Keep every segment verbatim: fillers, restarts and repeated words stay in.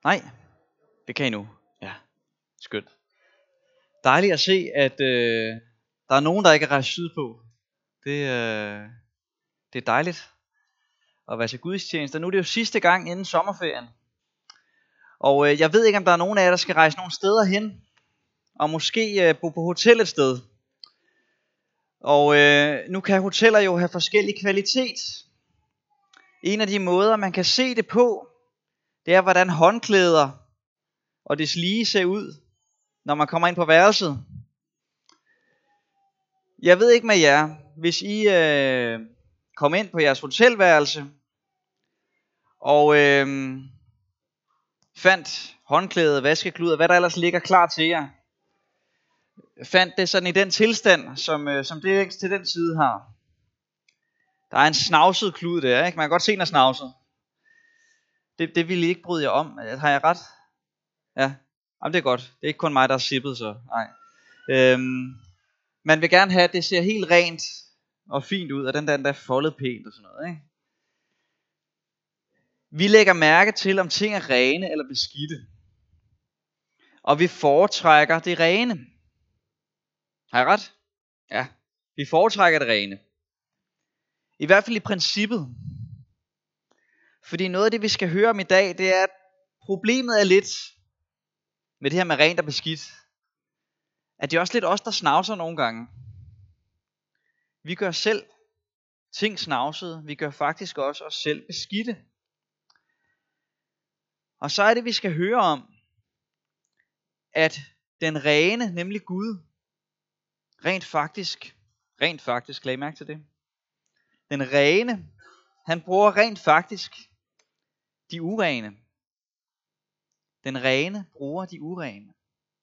Nej, det kan I nu. Ja, skønt. Dejligt at se, at øh, der er nogen, der ikke er rejst sydpå. Det, øh, det er dejligt at være til gudstjeneste. Nu er det jo sidste gang inden sommerferien. Og øh, jeg ved ikke, om der er nogen af jer, der skal rejse nogle steder hen. Og måske øh, bo på hotel et sted. Og øh, nu kan hoteller jo have forskellig kvalitet. En af de måder, man kan se det på, det er, hvordan håndklæder og det lige ser ud, når man kommer ind på værelset. Jeg ved ikke med jer, hvis I øh, kom ind på jeres hotelværelse, og øh, fandt håndklæde, vaskekluder, hvad der ellers ligger klar til jer, fandt det sådan i den tilstand, som, øh, som det til den side har. Der er en snavset klud der, ikke? Man kan godt se, den er snavset. Det, det ville I ikke bryde jer om. Har jeg ret? Ja, jamen det er godt. Det er ikke kun mig, der er sippet, så nej. Øhm, man vil gerne have, at det ser helt rent og fint ud, og den der, den der er foldet pænt og sådan noget, ikke? Vi lægger mærke til, om ting er rene eller beskidte. Og vi foretrækker det rene. Har jeg ret? Ja, vi foretrækker det rene. I hvert fald i princippet. Fordi noget af det, vi skal høre om i dag, det er, at problemet er lidt med det her med rent og beskidt, at det er også lidt os, der snavser nogle gange. Vi gør selv ting snavsede. Vi gør faktisk også os selv beskidte. Og så er det, vi skal høre om, at den rene, nemlig Gud, rent faktisk, rent faktisk, lad I mærke til det. Den rene, han bruger rent faktisk de urene. Den rene bruger de urene.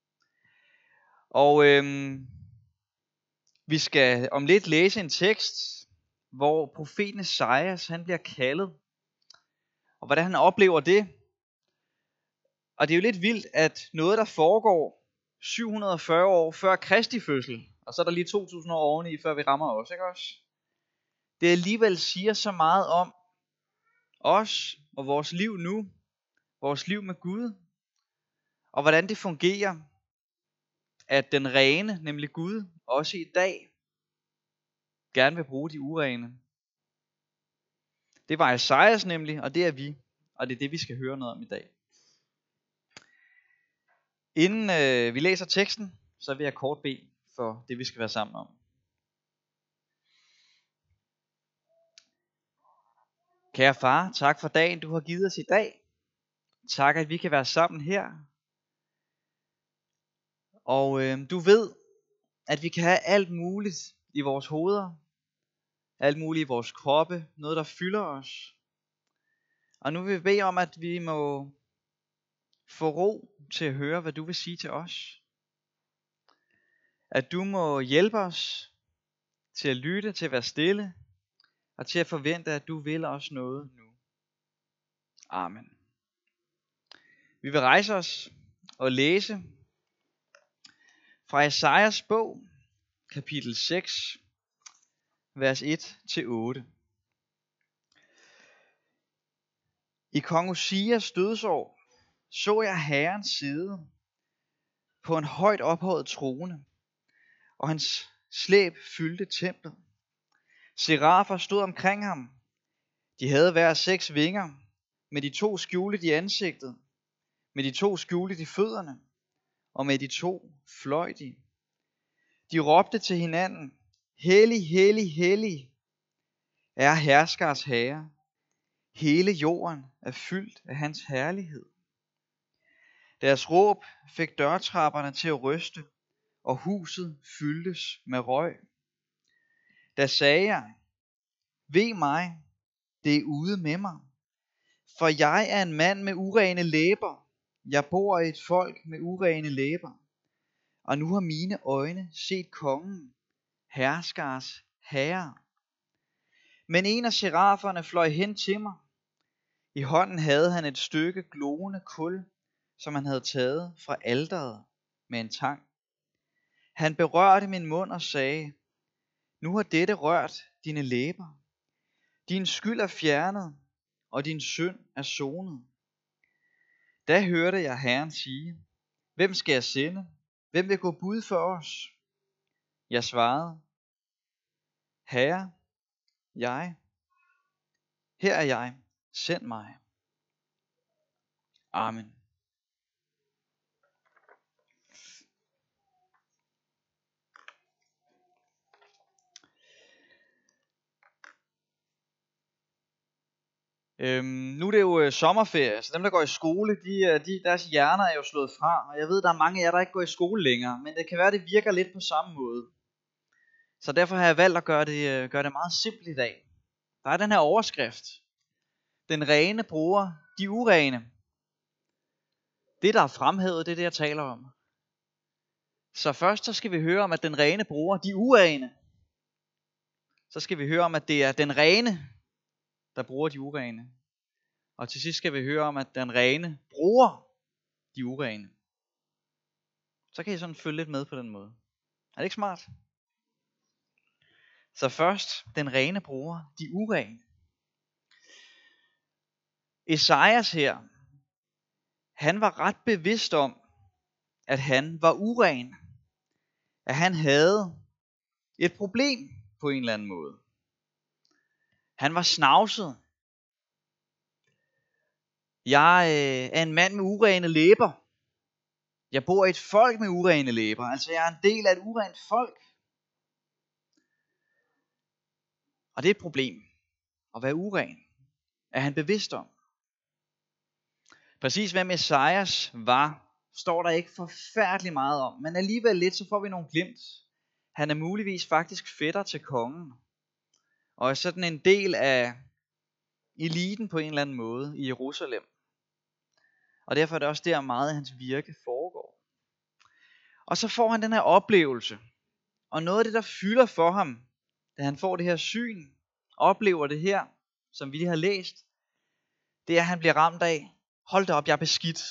Og øhm, vi skal om lidt læse en tekst, hvor profeten Esajas, han bliver kaldet. Og hvordan han oplever det. Og det er jo lidt vildt, at noget, der foregår syv hundrede og fyrre år før Kristi fødsel, og så er der lige to tusind år oveni, før vi rammer os, ikke også? Det alligevel siger så meget om os og vores liv nu, vores liv med Gud, og hvordan det fungerer, at den rene, nemlig Gud, også i dag, gerne vil bruge de urene. Det var Esajas nemlig, og det er vi, og det er det, vi skal høre noget om i dag. Inden øh, vi læser teksten, så vil jeg kort bede for det, vi skal være sammen om. Kære far, tak for dagen, du har givet os i dag. Tak, at vi kan være sammen her. Og øh, du ved, at vi kan have alt muligt i vores hoveder, alt muligt i vores kroppe, noget der fylder os. Og nu vil vi bede om, at vi må få ro til at høre, hvad du vil sige til os. At du må hjælpe os til at lytte, til at være stille, og til at forvente, at du vil os noget nu. Amen. Vi vil rejse os og læse fra Esajas bog, kapitel seks, vers et til otte. I kong Uzias dødsår så jeg Herren sidde på en højt ophøjet trone, og hans slæb fyldte templet. Serafer stod omkring ham. De havde hver seks vinger, med de to skjulte i ansigtet, med de to skjulte i fødderne, og med de to fløj de. De råbte til hinanden, hellig, hellig, hellig er herskers herre. Hele jorden er fyldt af hans herlighed. Deres råb fik dørtrapperne til at ryste, og huset fyldtes med røg. Da sagde jeg, ved mig, det er ude med mig, for jeg er en mand med urene læber. Jeg bor i et folk med urene læber, og nu har mine øjne set kongen, herskers herre. Men en af seraferne fløj hen til mig. I hånden havde han et stykke glående kul, som han havde taget fra alteret med en tang. Han berørte min mund og sagde, nu har dette rørt dine læber. Din skyld er fjernet, og din synd er sonet. Da hørte jeg Herren sige, hvem skal jeg sende? Hvem vil gå bud for os? Jeg svarede, Herre, jeg, her er jeg, send mig. Amen. Øhm, nu er det jo øh, sommerferie, så dem der går i skole, de, øh, de, deres hjerner er jo slået fra. Og jeg ved, der er mange af jer, der ikke går i skole længere, men det kan være, det virker lidt på samme måde. Så derfor har jeg valgt at gøre det, øh, gøre det meget simpelt i dag. Der er den her overskrift. Den rene bruger de urene. Det, der er fremhævet, det er det, jeg taler om. Så først så skal vi høre om, at den rene bruger de urene. Så skal vi høre om, at det er den rene, der bruger de urene. Og til sidst skal vi høre om, at den rene bruger de urene. Så kan I sådan følge lidt med på den måde. Er det ikke smart? Så først, den rene bruger de urene. Esajas her, han var ret bevidst om, at han var uren. At han havde et problem på en eller anden måde. Han var snavset. Jeg øh, er en mand med urene læber. Jeg bor i et folk med urene læber. Altså jeg er en del af et urent folk. Og det er et problem. At være uren. Er han bevidst om. Præcis hvem Esajas var, står der ikke forfærdeligt meget om. Men alligevel lidt, så får vi nogle glimt. Han er muligvis faktisk fætter til kongen. Og er sådan en del af eliten på en eller anden måde i Jerusalem. Og derfor er det også der meget af hans virke foregår. Og så får han den her oplevelse. Og noget af det, der fylder for ham, da han får det her syn, oplever det her, som vi lige har læst, det er, at han bliver ramt af, hold da op, jeg er beskidt.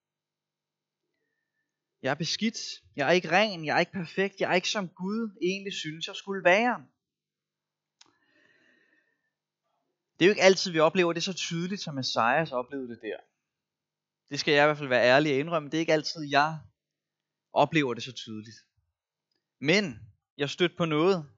Jeg er beskidt. Jeg er ikke ren. Jeg er ikke perfekt. Jeg er ikke som Gud egentlig synes, jeg skulle være. Det er jo ikke altid, vi oplever det så tydeligt, som Esajas oplevede det der. Det skal jeg i hvert fald være ærlig og indrømme. Det er ikke altid, jeg oplever det så tydeligt. Men jeg stødte på noget.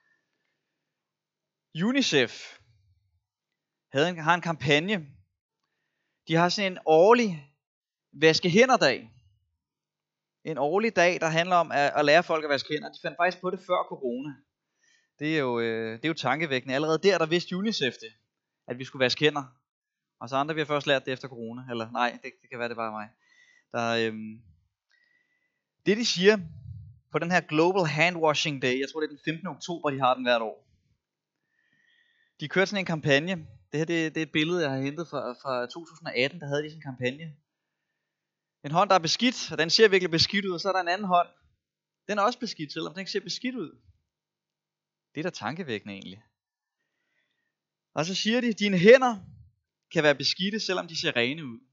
UNICEF havde en, har en kampagne. De har sådan en årlig vaske hænder-dag. En årlig dag, der handler om at, at lære folk at vaske hænder. De fandt faktisk på det før corona. Det er jo, øh, det er jo tankevækkende. Allerede der, der vidste UNICEF det, at vi skulle vaske hænder. Og så andre, vi har først lært det efter corona. Eller nej, det, det kan være, det bare mig. Der, øhm, det de siger på den her Global Handwashing Day, jeg tror det er den femtende oktober, de har den hvert år. De kørte sådan en kampagne. Det her det, det er et billede, jeg har hentet fra, fra to tusind og atten, der havde de sådan en kampagne. En hånd, der er beskidt, og den ser virkelig beskidt ud, og så er der en anden hånd. Den er også beskidt, selvom den ikke ser beskidt ud. Det er da tankevækkende egentlig. Og så siger de, at dine hænder kan være beskidte, selvom de ser rene ud.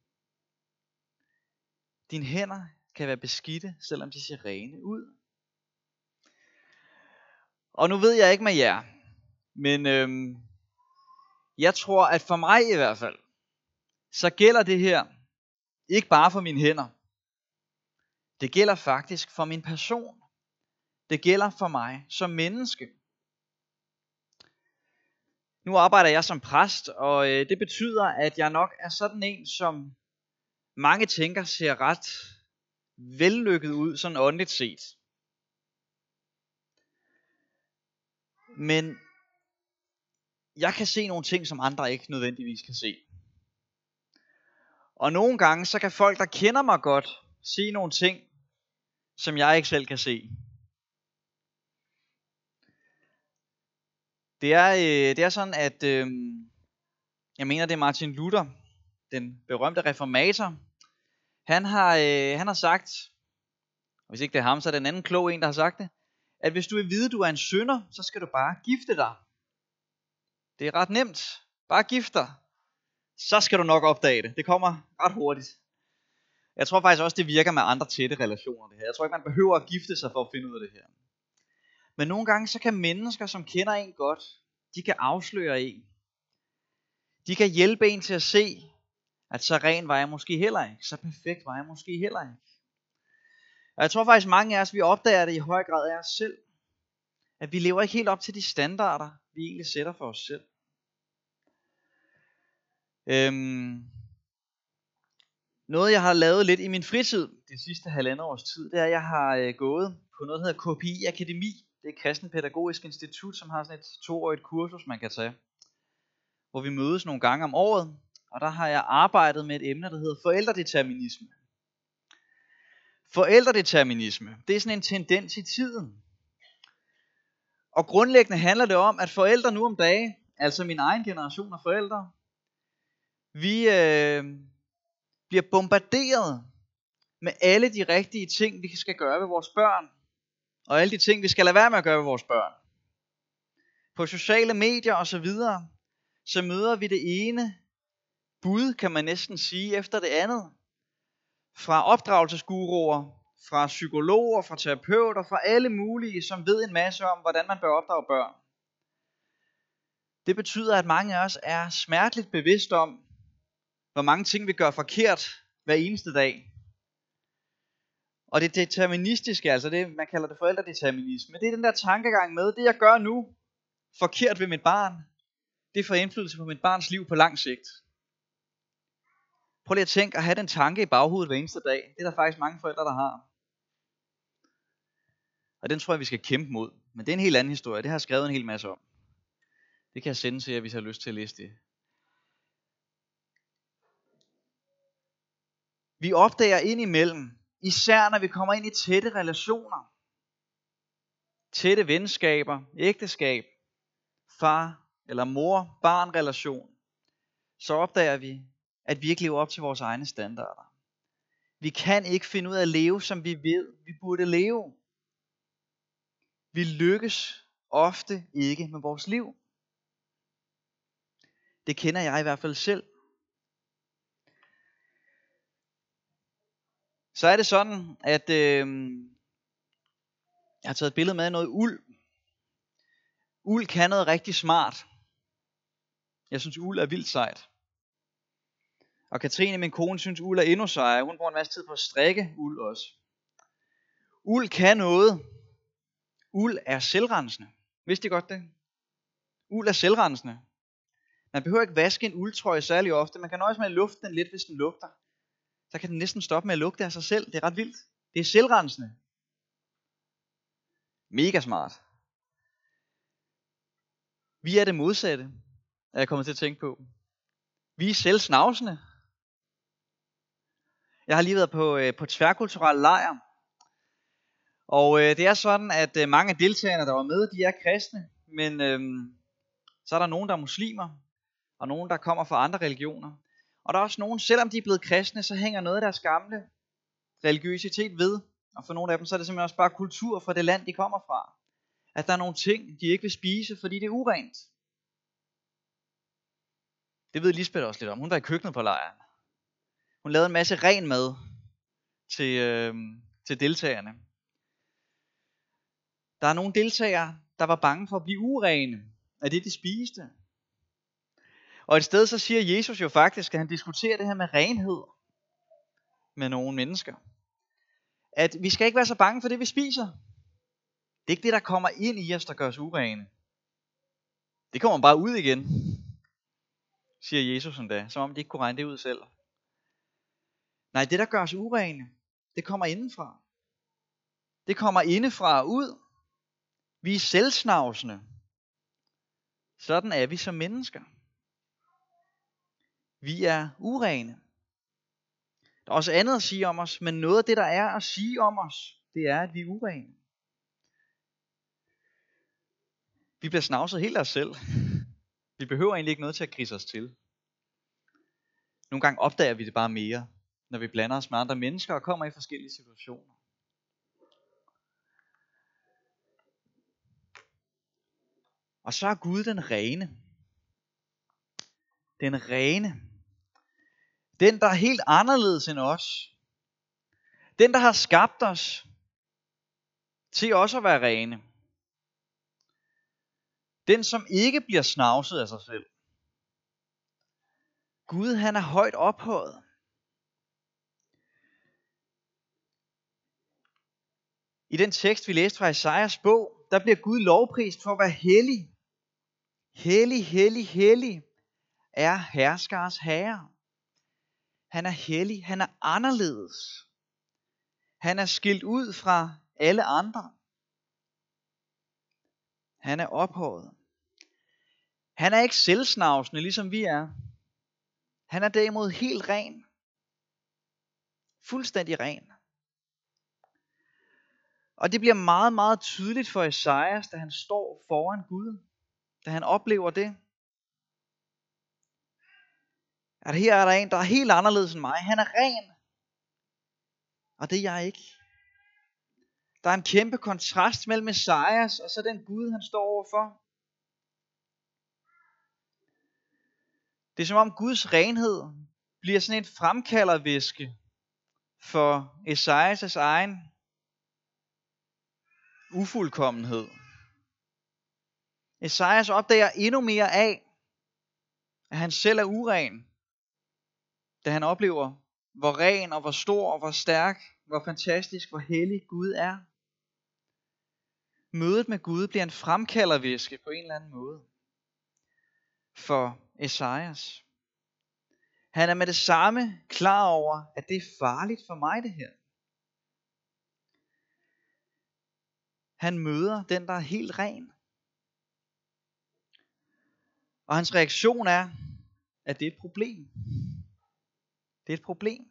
Dine hænder kan være beskidte, selvom de ser rene ud. Og nu ved jeg ikke med jer, men øhm, jeg tror, at for mig i hvert fald, så gælder det her ikke bare for mine hænder. Det gælder faktisk for min person. Det gælder for mig som menneske. Nu arbejder jeg som præst, og øh, det betyder, at jeg nok er sådan en, som mange tænker ser ret vellykket ud, sådan åndeligt set. Men jeg kan se nogle ting, som andre ikke nødvendigvis kan se. Og nogle gange, så kan folk, der kender mig godt, se nogle ting, som jeg ikke selv kan se. Det er, øh, det er sådan, at øh, jeg mener, det er Martin Luther, den berømte reformator. Han har, øh, han har sagt, hvis ikke det er ham, så er det en anden klog en, der har sagt det, at hvis du vil vide, at du er en synder, så skal du bare gifte dig. Det er ret nemt. Bare gift dig. Så skal du nok opdage det. Det kommer ret hurtigt. Jeg tror faktisk også, det virker med andre tætte relationer. Det her. Jeg tror ikke, man behøver at gifte sig for at finde ud af det her. Men nogle gange, så kan mennesker, som kender en godt, de kan afsløre en. De kan hjælpe en til at se, At så ren var jeg måske heller ikke. Så perfekt var jeg måske heller ikke. Og jeg tror faktisk mange af os, vi opdager det i høj grad af os selv. At vi lever ikke helt op til de standarder, vi egentlig sætter for os selv. Øhm, noget jeg har lavet lidt i min fritid, de sidste halvandet års tid, det er, at jeg har øh, gået på noget, der hedder K P I Akademi. Det er et Kristen Pædagogisk Institut, som har sådan et toårigt kursus, man kan tage. Hvor vi mødes nogle gange om året. Og der har jeg arbejdet med et emne, der hedder forældredeterminisme. Forældredeterminisme, det er sådan en tendens i tiden. Og grundlæggende handler det om, at forældre nu om dagen, altså min egen generation af forældre, vi øh, bliver bombarderet med alle de rigtige ting, vi skal gøre ved vores børn. Og alle de ting, vi skal lade være med at gøre ved vores børn. På sociale medier og så videre, så møder vi det ene bud, kan man næsten sige, efter det andet. Fra opdragelsesguruer, fra psykologer, fra terapeuter, fra alle mulige, som ved en masse om, hvordan man bør opdrage børn. Det betyder, at mange af os er smerteligt bevidst om, hvor mange ting vi gør forkert hver eneste dag. Og det deterministiske, altså det, man kalder det forældredeterminisme, det er den der tankegang med, det jeg gør nu forkert ved mit barn, det får indflydelse på mit barns liv på lang sigt. Prøv lige at tænke at have den tanke i baghovedet hver eneste dag. Det er der faktisk mange forældre, der har. Og den tror jeg, vi skal kæmpe mod. Men det er en helt anden historie. Det har jeg skrevet en hel masse om. Det kan jeg sende til jer, hvis I har lyst til at læse det. Vi opdager indimellem, især når vi kommer ind i tætte relationer, tætte venskaber, ægteskab, far eller mor, barn relation, så opdager vi, at vi ikke lever op til vores egne standarder. Vi kan ikke finde ud af at leve, som vi ved, vi burde leve. Vi lykkes ofte ikke med vores liv. Det kender jeg i hvert fald selv. Så er det sådan, at øh, jeg har taget et billede med af noget uld. Uld kan noget rigtig smart. Jeg synes, uld er vildt sejt. Og Katrine, min kone, synes, uld er endnu sejere. Hun bruger en masse tid på at strikke uld også. Uld kan noget. Uld er selvrensende. Vidste I godt det? Uld er selvrensende. Man behøver ikke vaske en uldtrøje særlig ofte. Man kan nøjes med at lufte den lidt, hvis den lugter. Så kan den næsten stoppe med at lugte af sig selv. Det er ret vildt. Det er selvrensende. Mega smart. Vi er det modsatte, er jeg kommet til at tænke på. Vi er selvsnavsende. Jeg har lige været på, øh, på tværkulturel lejr. Og øh, det er sådan, at øh, mange af deltagerne, der var med, de er kristne. Men øh, så er der nogen, der er muslimer. Og nogen, der kommer fra andre religioner. Og der er også nogen, selvom de er blevet kristne, så hænger noget af deres gamle religiøsitet ved. Og for nogle af dem, så er det simpelthen også bare kultur fra det land, de kommer fra. At der er nogle ting, de ikke vil spise, fordi det er urent. Det ved Lisbeth også lidt om. Hun var i køkkenet på lejren. Hun lavede en masse ren mad til, øh, til deltagerne. Der er nogle deltagere, der var bange for at blive urene af det, de spiste. Og et sted så siger Jesus jo faktisk, at han diskuterer det her med renhed med nogle mennesker. At vi skal ikke være så bange for det, vi spiser. Det er ikke det, der kommer ind i os, der gør os urene. Det kommer bare ud igen, siger Jesus endda, som om de ikke kunne regne det ud selv. Nej, det der gør os urene, det kommer indenfra. Det kommer indefra og ud. Vi er selvsnavsende. Sådan er vi som mennesker. Vi er urene. Der er også andet at sige om os, men noget af det, der er at sige om os, det er, at vi er urene. Vi bliver snavset helt af os selv. Vi behøver egentlig ikke noget til at krise os til. Nogle gange opdager vi det bare mere, når vi blander os med andre mennesker og kommer i forskellige situationer. Og så er Gud den rene. Den rene. Den, der er helt anderledes end os. Den, der har skabt os til også at være rene. Den, som ikke bliver snavset af sig selv. Gud, han er højt ophøjet. I den tekst, vi læste fra Esajas bog, der bliver Gud lovprist for at være hellig. Hellig, hellig, hellig er herskers herre. Han er hellig, han er anderledes. Han er skilt ud fra alle andre. Han er ophøjet. Han er ikke selvsnavsende, ligesom vi er. Han er derimod helt ren. Fuldstændig ren. Og det bliver meget, meget tydeligt for Esajas, da han står foran Gud. Da han oplever det. At her er der en, der er helt anderledes end mig. Han er ren. Og det er jeg ikke. Der er en kæmpe kontrast mellem Esajas og så den Gud, han står overfor. Det er som om Guds renhed bliver sådan en fremkaldervæske for Esajas' egen ufuldkommenhed. Esajas opdager endnu mere af, at han selv er uren, da han oplever, hvor ren og hvor stor og hvor stærk, hvor fantastisk, hvor hellig Gud er. Mødet med Gud bliver en fremkaldervæske på en eller anden måde for Esajas. Han er med det samme klar over, at det er farligt for mig det her. Han møder den, der er helt ren. Og hans reaktion er, at det er et problem. Det er et problem.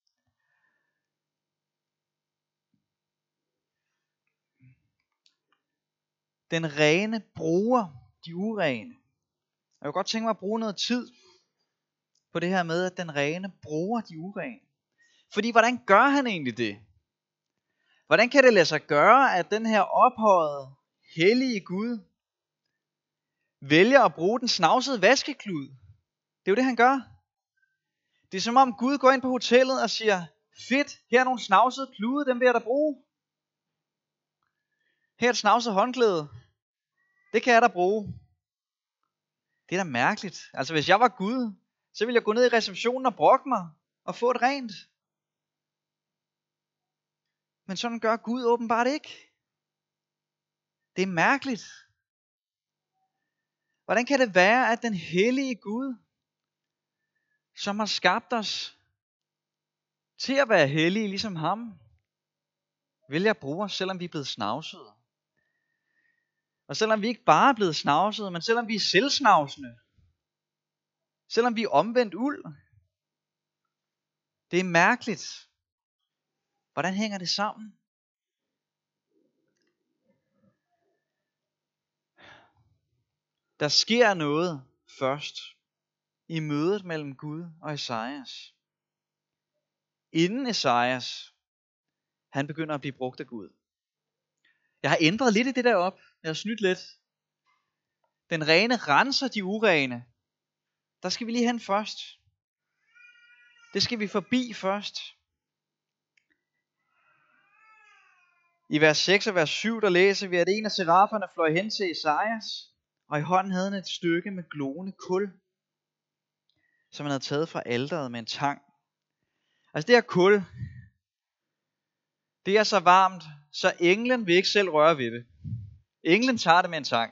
Den rene bruger de urene. Jeg vil godt tænke mig at bruge noget tid på det her med, at den rene bruger de urene. Fordi hvordan gør han egentlig det? Hvordan kan det lade sig gøre, at den her ophøjede, hellige Gud vælger at bruge den snavsede vaskeklud? Det er jo det, han gør. Det er som om Gud går ind på hotellet og siger, fedt, her er nogle snavsede klude, dem vil jeg da bruge. Her er et snavset håndklæde. Det kan jeg da bruge. Det er da mærkeligt. Altså hvis jeg var Gud, så ville jeg gå ned i receptionen og brokke mig og få et rent. Men sådan gør Gud åbenbart ikke. Det er mærkeligt. Hvordan kan det være, at den hellige Gud, som har skabt os til at være hellige ligesom ham, vælger at bruge os, selvom vi er blevet snavsede? Og selvom vi ikke bare er blevet snavsede, men selvom vi er selvsnavsende. Selvom vi er omvendt uld. Det er mærkeligt. Hvordan hænger det sammen? Der sker noget først i mødet mellem Gud og Esajas. Inden Esajas, han begynder at blive brugt af Gud. Jeg har ændret lidt i det der op. Jeg har snydt lidt. Den rene renser de urene. Der skal vi lige hen først. Det skal vi forbi først. I vers seks og vers syv, der læser vi, at en af seraferne fløj hen til Esajas, og i hånden havde han et stykke med glående kul, som han havde taget fra alteret med en tang. Altså det her kul, det er så varmt, så englen vil ikke selv røre ved det. Englen tager det med en tang.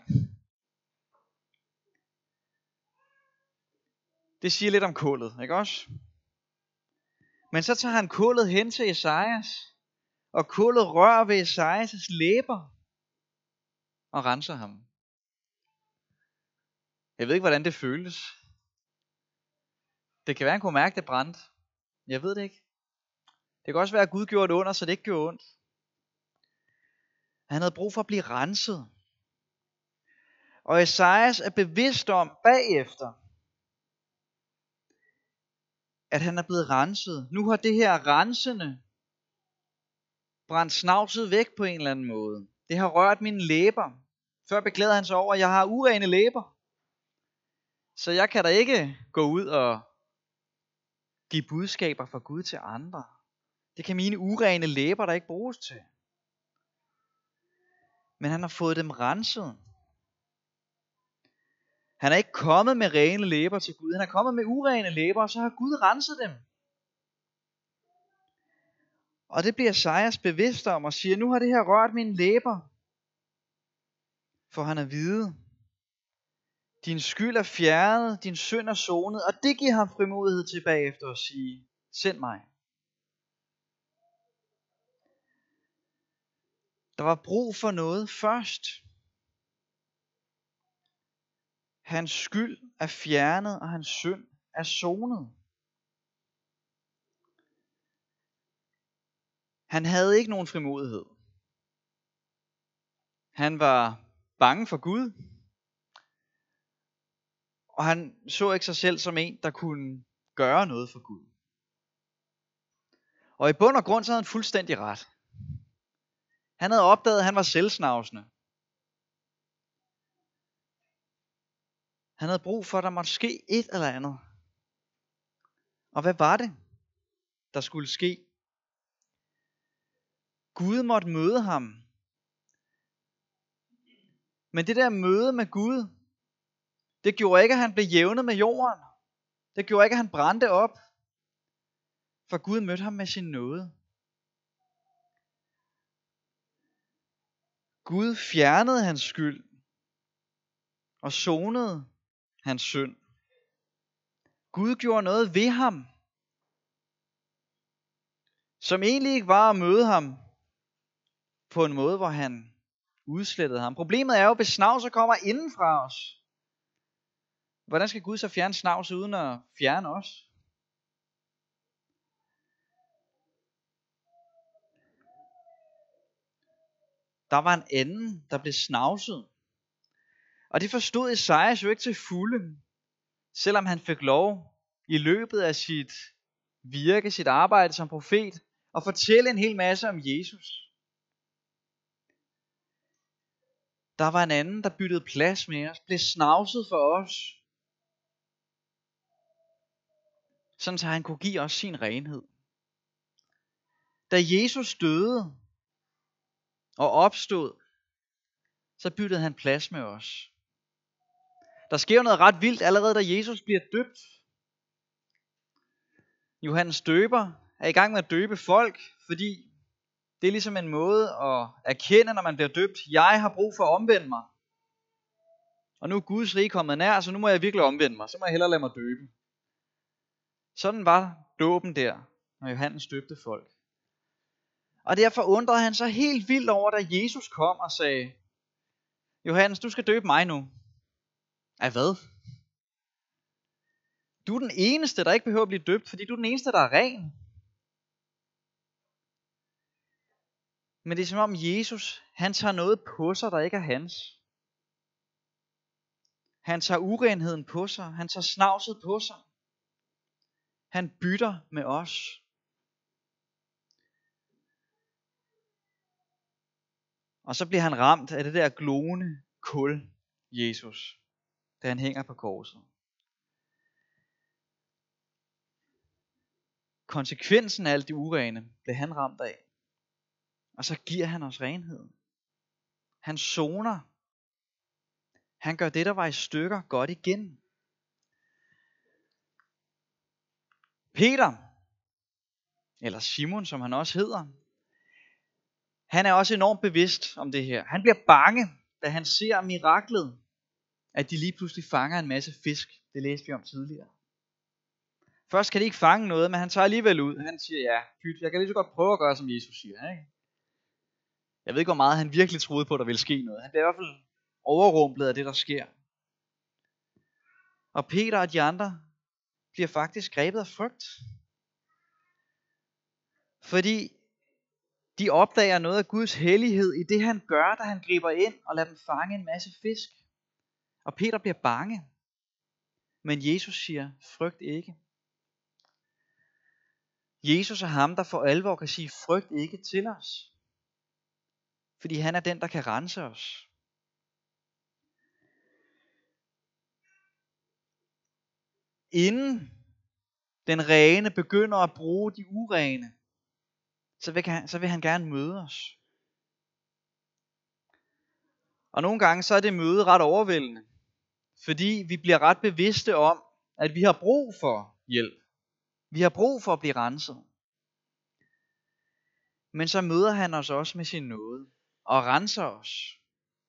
Det siger lidt om kullet, ikke også? Men så tager han kullet hen til Esajas, og kullet rører ved Esajas læber og renser ham. Jeg ved ikke, hvordan det føles. Det kan være, han kunne mærke, det brændte. Jeg ved det ikke. Det kan også være, at Gud gjorde det under, så det ikke gjorde ondt. Han havde brug for at blive renset. Og Esajas er bevidst om bagefter, at han er blevet renset. Nu har det her rensende brændt snavset væk på en eller anden måde. Det har rørt mine læber. Før beklagede han sig over, at jeg har urene læber. Så jeg kan da ikke gå ud og give budskaber fra Gud til andre. Det kan mine urene læber der ikke bruges til. Men han har fået dem renset. Han er ikke kommet med rene læber til Gud. Han er kommet med urene læber, og så har Gud renset dem. Og det bliver Esajas bevidst om og siger, nu har det her rørt mine læber. For han er vide. Din skyld er fjernet, din synd er sonet, og det giver ham frimodighed til bagefter at sige, send mig. Der var brug for noget først. Hans skyld er fjernet, og hans synd er sonet. Han havde ikke nogen frimodighed. Han var bange for Gud. Og han så ikke sig selv som en, der kunne gøre noget for Gud. Og i bund og grund så havde han fuldstændig ret. Han havde opdaget, at han var selvsnavsende. Han havde brug for, at der måtte ske et eller andet. Og hvad var det, der skulle ske? Gud måtte møde ham. Men det der møde med Gud, det gjorde ikke, at han blev jævnet med jorden. Det gjorde ikke, at han brændte op. For Gud mødte ham med sin nåde. Gud fjernede hans skyld og sonede hans synd. Gud gjorde noget ved ham, som egentlig ikke var at møde ham på en måde, hvor han udslettede ham. Problemet er jo, hvis snavset kommer inden fra os. Hvordan skal Gud så fjerne snavset uden at fjerne os? Der var en anden, der blev snavset. Og det forstod Esajas jo ikke til fulde, selvom han fik lov i løbet af sit virke, sit arbejde som profet, at fortælle en hel masse om Jesus. Der var en anden, der byttede plads med os, blev snavset for os, sådan så han kunne give os sin renhed. Da Jesus døde og opstod, så byttede han plads med os. Der sker noget ret vildt allerede, da Jesus bliver døbt. Johannes døber er i gang med at døbe folk, fordi det er ligesom en måde at erkende, når man bliver døbt. Jeg har brug for at omvende mig. Og nu er Guds rige kommet nær, så nu må jeg virkelig omvende mig. Så må jeg hellere lade mig døbe. Sådan var dåben der, når Johannes døbte folk. Og derfor undrede han sig helt vildt over, da Jesus kom og sagde, Johannes, du skal døbe mig nu. Af hvad? Du er den eneste, der ikke behøver at blive døbt, fordi du er den eneste, der er ren. Men det er som om Jesus, han tager noget på sig, der ikke er hans. Han tager urenheden på sig. Han tager snavset på sig. Han bytter med os. Og så bliver han ramt af det der glående kul, Jesus, da han hænger på korset. Konsekvensen af alt det urene blev han ramt af. Og så giver han os renhed. Han soner. Han gør det, der var i stykker, godt igen. Peter, eller Simon, som han også hedder, han er også enormt bevidst om det her. Han bliver bange, da han ser miraklet, at de lige pludselig fanger en masse fisk. Det læste vi om tidligere. Først kan de ikke fange noget, men han tager alligevel ud. Han siger, ja, pyt, jeg kan lige så godt prøve at gøre, som Jesus siger. Ikke? Jeg ved ikke, hvor meget han virkelig troede på, at der ville ske noget. Han bliver i hvert fald overrumplet af det, der sker. Og Peter og de andre bliver faktisk grebet af frygt. Fordi de opdager noget af Guds hellighed i det, han gør, da han griber ind og lader dem fange en masse fisk. Og Peter bliver bange. Men Jesus siger, frygt ikke. Jesus er ham, der for alvor kan sige, frygt ikke til os. Fordi han er den, der kan rense os. Inden den rene begynder at bruge de urene, så vil han, så vil han gerne møde os. Og nogle gange så er det møde ret overvældende. Fordi vi bliver ret bevidste om, at vi har brug for hjælp. Vi har brug for at blive renset. Men så møder han os også med sin nåde og renser os.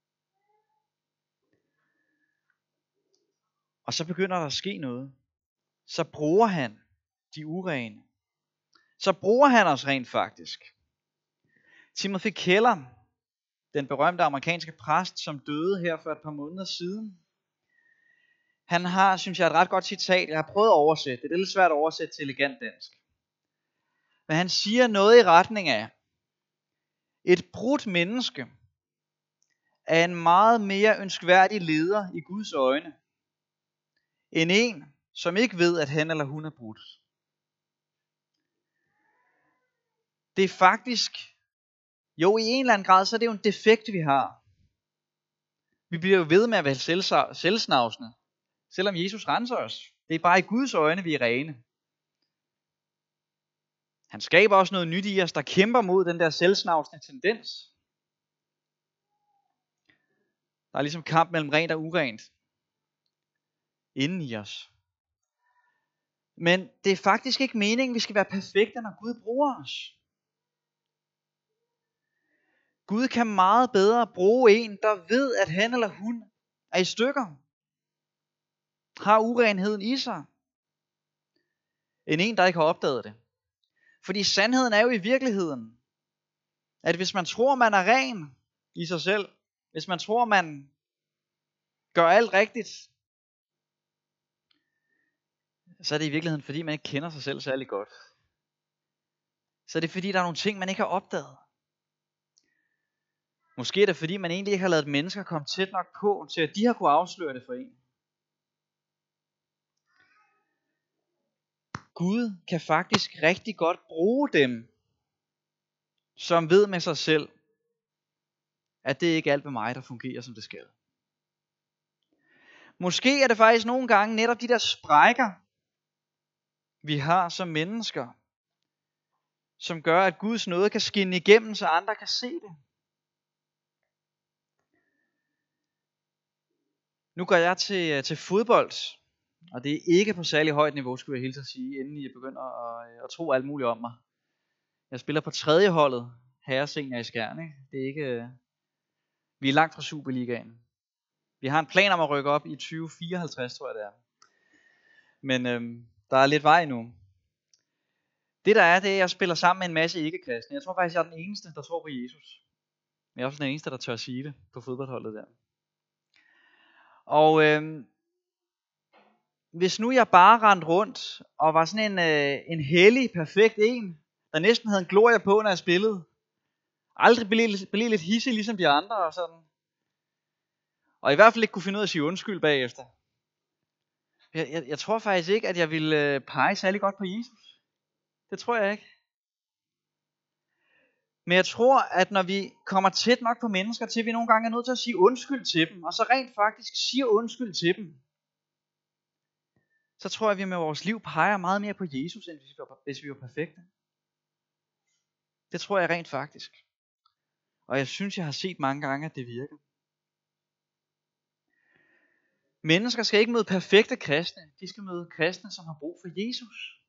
Og så begynder der at ske noget. Så bruger han de urene. Så bruger han os rent faktisk. Timothy Keller, den berømte amerikanske præst, som døde her for et par måneder siden, han har, synes jeg, et ret godt citat. Jeg har prøvet at oversætte det. Det er lidt svært at oversætte til elegant dansk. Men han siger noget i retning af, et brudt menneske er en meget mere ønskværdig leder i Guds øjne, end en, som ikke ved, at han eller hun er brudt. Det er faktisk, jo i en eller anden grad, så er det jo en defekt, vi har. Vi bliver jo ved med at være selvsnavsende, selvom Jesus renser os. Det er bare i Guds øjne, vi er rene. Han skaber også noget nyt i os, der kæmper mod den der selvsnavsende tendens. Der er ligesom kamp mellem rent og urent inden i os. Men det er faktisk ikke meningen, at vi skal være perfekte, når Gud bruger os. Gud kan meget bedre bruge en, der ved, at han eller hun er i stykker, har urenheden i sig, end en, der ikke har opdaget det. Fordi sandheden er jo i virkeligheden, at hvis man tror, man er ren i sig selv, hvis man tror, man gør alt rigtigt, så er det i virkeligheden, fordi man ikke kender sig selv særlig godt. Så er det fordi, der er nogle ting, man ikke har opdaget. Måske er det fordi, man egentlig ikke har ladet mennesker komme tæt nok på, til at de har kunne afsløre det for en. Gud kan faktisk rigtig godt bruge dem, som ved med sig selv, at det ikke er alt ved mig, der fungerer, som det skal. Måske er det faktisk nogle gange netop de der sprækker, vi har som mennesker, som gør, at Guds nåde kan skinne igennem, så andre kan se det. Nu går jeg til, til fodbold, og det er ikke på særlig højt niveau, skulle jeg hilse at sige, inden I begynder at, at tro alt muligt om mig. Jeg spiller på tredje holdet, herresenior i Skjern, ikke? Det er ikke, vi er langt fra Superligaen. Vi har en plan om at rykke op i tyve fireoghalvtreds, tror jeg det er. Men øhm, der er lidt vej nu. Det der er, det er, at jeg spiller sammen med en masse ikke-kristne. Jeg tror faktisk, jeg er den eneste, der tror på Jesus. Men jeg er også den eneste, der tør sige det på fodboldholdet der. Og øhm, hvis nu jeg bare rendte rundt og var sådan en, øh, en hellig, perfekt en, der næsten havde en glorie på, når jeg spillede, aldrig blev, blev lidt hissig ligesom de andre og sådan, og i hvert fald ikke kunne finde ud af at sige undskyld bagefter. Jeg, jeg, jeg tror faktisk ikke, at jeg ville øh, pege særlig godt på Jesus. Det tror jeg ikke. Men jeg tror, at når vi kommer tæt nok på mennesker, til vi nogle gange er nødt til at sige undskyld til dem, og så rent faktisk siger undskyld til dem, så tror jeg, at vi med vores liv peger meget mere på Jesus, end hvis vi var, hvis vi var perfekte. Det tror jeg rent faktisk. Og jeg synes, jeg har set mange gange, at det virker. Mennesker skal ikke møde perfekte kristne. De skal møde kristne, som har brug for Jesus.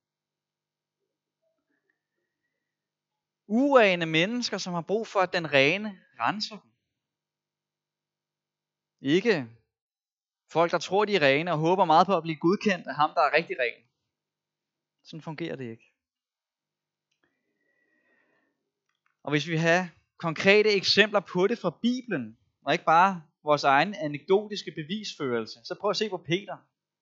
Urene mennesker, som har brug for, at den rene renser dem. Ikke folk, der tror, de er rene og håber meget på at blive godkendt af ham, der er rigtig ren. Sådan fungerer det ikke. Og hvis vi har konkrete eksempler på det fra Bibelen, og ikke bare vores egen anekdotiske bevisførelse, så prøv at se på Peter.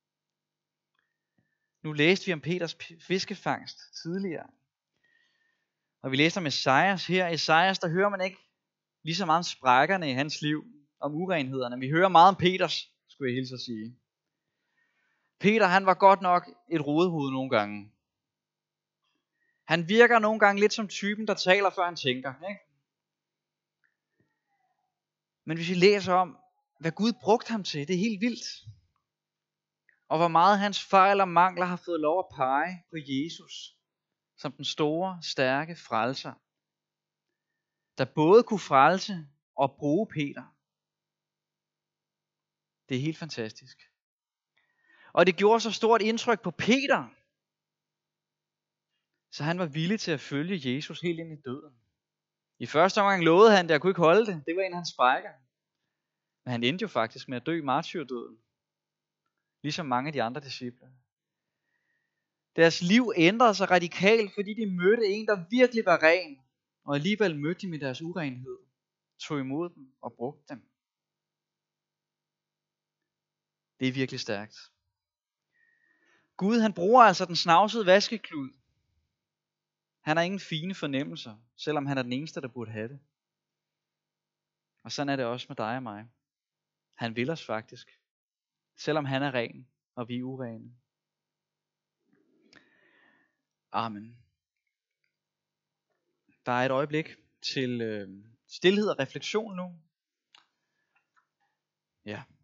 Nu læste vi om Peters fiskefangst tidligere. Og vi læste om Esajas her. Esajas, der hører man ikke lige så meget om sprækkerne i hans liv, om urenhederne. Vi hører meget om Peters, skulle jeg hilse at sige. Peter, han var godt nok et rodehoved nogle gange. Han virker nogle gange lidt som typen, der taler, før han tænker. Ikke? Men hvis vi læser om, hvad Gud brugte ham til, det er helt vildt. Og hvor meget hans fejl og mangler har fået lov at pege på Jesus, som den store, stærke frelser, der både kunne frelse og bruge Peter. Det er helt fantastisk. Og det gjorde så stort indtryk på Peter, så han var villig til at følge Jesus helt ind i døden. I første omgang lovede han det, jeg kunne ikke holde det. Det var en af hans sprækker. Men han endte jo faktisk med at dø martyrdøden. Ligesom mange af de andre disciple. Deres liv ændrede sig radikalt, fordi de mødte en, der virkelig var ren. Og alligevel mødte de med deres urenhed. Tog imod dem og brugte dem. Det er virkelig stærkt. Gud, han bruger altså den snavsede vaskeklud. Han har ingen fine fornemmelser, selvom han er den eneste, der burde have det. Og sådan er det også med dig og mig. Han vil os faktisk, selvom han er ren, og vi er urene. Amen. Der er et øjeblik til øh, stilhed og refleksion nu. Ja.